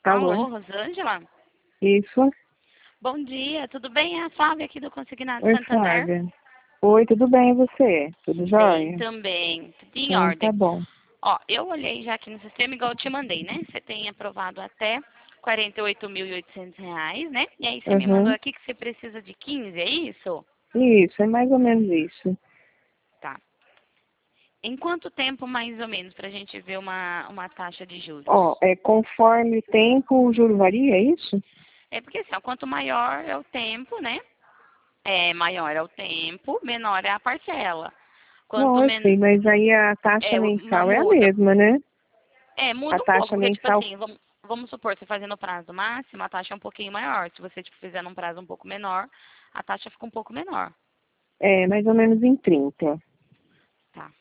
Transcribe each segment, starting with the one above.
Alô, Alô? Rosângela? Isso? Bom dia, tudo bem? É a Flávia aqui do Consignado Oi, Santander. Flávia. Oi, tudo bem e você? Tudo Bem jóia? também, tudo em Então tá ordem. bom. Ó, eu olhei já aqui no sistema, igual eu te mandei, né? Você tem aprovado até R$ 48.800, né? E aí você me mandou Uhum. aqui que você precisa de 15, é isso? Isso, é mais ou menos isso. Tá. Em quanto tempo, mais ou menos, pra gente ver uma taxa de Ó, juros? conforme o tempo, o juro varia, é isso? É porque assim, ó, quanto maior é o tempo, né? É, maior é o tempo, menor é a parcela. Quanto Não, eu sei, men mas aí a taxa é, mensal é a muda. mesma, né? É, A muda um pouco, taxa porque, tipo mensal, assim, vamos supor, você fazendo o prazo máximo, a taxa é um pouquinho maior. Se você, tipo, fizer num prazo um pouco menor, a taxa fica um pouco menor. é mais ou menos em 30. Tá.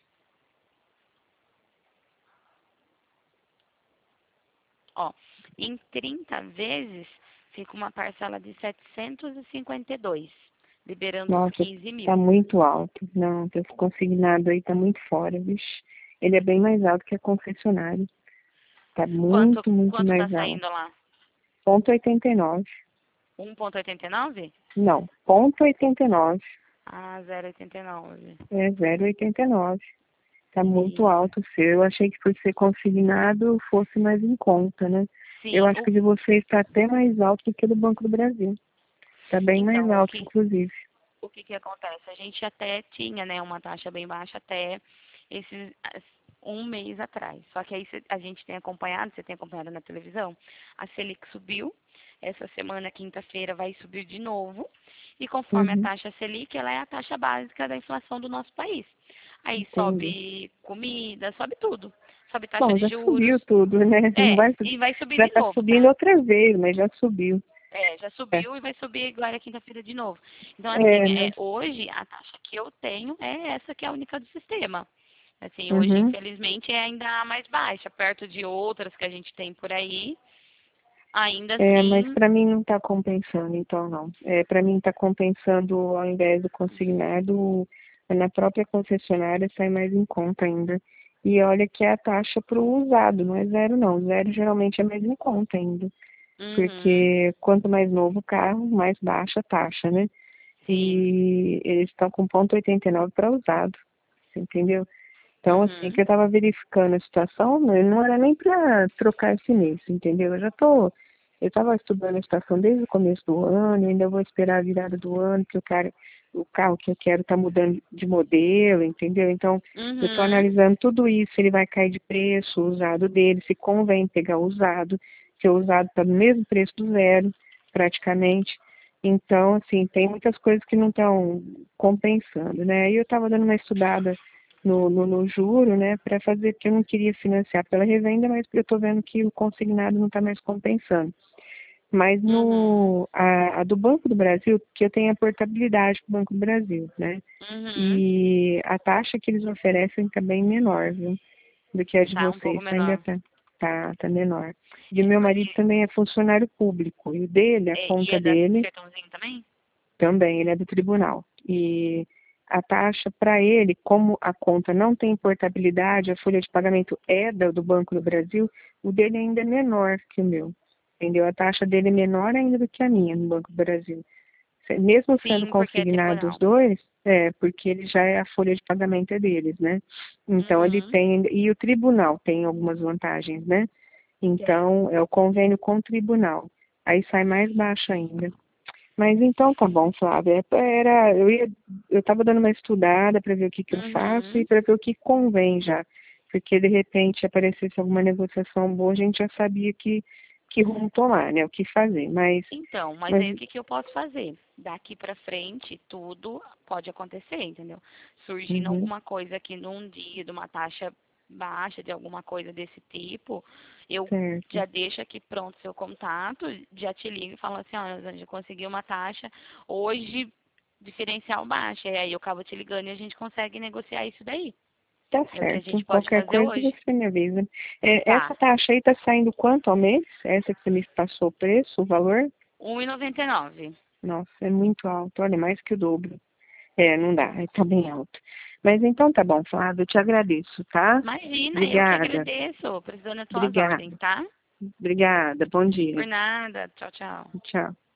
Ó, em 30 vezes, fica uma parcela de 752, liberando os Nossa, 15 tá mil. muito alto. Não, esse consignado aí tá muito fora, vixe. Ele é bem mais alto que a concessionária. Tá Quanto, muito, muito quanto tá mais alto. saindo lá? Ponto 89. 1,89? Não, ponto 89. Ah, 0,89. É 0,89. Tá muito Sim. alto o seu. Eu achei que por ser consignado fosse mais em conta, né? Eu Sim, acho que o de vocês está até mais alto do que o do Banco do Brasil. Está bem mais então, alto, inclusive. o que que acontece? A gente até tinha, né, uma taxa bem baixa até um mês atrás. Só que aí a gente tem acompanhado, você tem acompanhado na televisão, a Selic subiu. Essa semana, quinta-feira, vai subir de novo. E conforme a Uhum, taxa Selic, ela é a taxa básica da inflação do nosso país. Aí entendi. sobe comida, sobe tudo. Sobe taxa Bom, de já juros. subiu tudo, né? Não É, vai, e vai subir já de está novo, subindo tá? outra vez, mas já subiu. É, já É, subiu e vai subir agora quinta-feira de novo. Então, assim, né? hoje a taxa que eu tenho é essa que é a única do sistema. Assim, hoje, Uhum. infelizmente, é ainda a mais baixa, perto de outras que a gente tem por aí. Ainda É, mas assim, para mim não está compensando, então não. Para mim está compensando, ao invés do consignado, na própria concessionária sai mais em conta ainda. E olha que é a taxa para o usado, não é zero não. Zero geralmente é mais em conta ainda. uhum, Porque quanto mais novo o carro, mais baixa a taxa, né? sim, E eles estão com 0,89 para usado, entendeu? Então, assim, que uhum, eu estava verificando a situação, né, não era nem para trocar esse mês, entendeu? Eu estava estudando a situação desde o começo do ano, ainda vou esperar a virada do ano, porque o carro que eu quero está mudando de modelo, entendeu? Então, eu estou uhum, analisando tudo isso, se ele vai cair de preço, o usado dele, se convém pegar o usado, se o usado está no mesmo preço do zero, praticamente. Então, assim, tem muitas coisas que não estão compensando, né? E eu estava dando uma estudada no juro, né, para fazer, porque eu não queria financiar pela revenda, mas eu estou vendo que o consignado não está mais compensando. Mas uhum, a do Banco do Brasil, que eu tenho a portabilidade com o Banco do Brasil, né, uhum. e a taxa que eles oferecem está bem menor, viu, do que a de Tá um pouco vocês, ainda menor. tá menor. E o É meu marido porque, também é funcionário público, e o dele, a e conta é da dele, cartãozinho também? também, ele é do tribunal. E a taxa para ele, como a conta não tem portabilidade, a folha de pagamento é do Banco do Brasil, o dele ainda é menor que o meu. Entendeu? A taxa dele é menor ainda do que a minha no Banco do Brasil. Mesmo sendo Sim, porque é consignado os tribunal. dois, porque ele já é a folha de pagamento é deles, né? Então ele Uhum. tem, e o tribunal tem algumas vantagens, né? Tem. Então é o convênio com o tribunal. Aí sai mais baixo ainda. Mas então tá bom, Flávia. Eu estava dando uma estudada para ver o que que eu faço e Uhum. para ver o que convém já. Porque de repente aparecesse alguma negociação boa, a gente já sabia que rumo tomar, né? O que fazer. Então, mas Mas aí o que que eu posso fazer? Daqui pra frente, tudo pode acontecer, entendeu? Surgindo uhum, alguma coisa aqui num dia, de uma taxa baixa, de alguma coisa desse tipo, eu certo. já deixo aqui pronto seu contato, já te ligo e falo assim, olha, Rosângela, consegui uma taxa hoje, diferencial baixo. E aí eu acabo te ligando e a gente consegue negociar isso daí. Tá É o que a certo. gente pode Qualquer fazer coisa hoje. você me avisa. Tá. Essa taxa aí tá saindo quanto ao mês? Essa que você me passou o preço, o valor? 1,99. Nossa, é muito alto. Olha, mais que o dobro. Não dá, tá bem alto. Mas então tá bom, Flávio, eu te agradeço, tá? Imagina, eu que Obrigada, agradeço. Precisando das tuas obrigada. ordens, tá? Obrigada, bom dia. Por nada. Tchau, tchau. Tchau.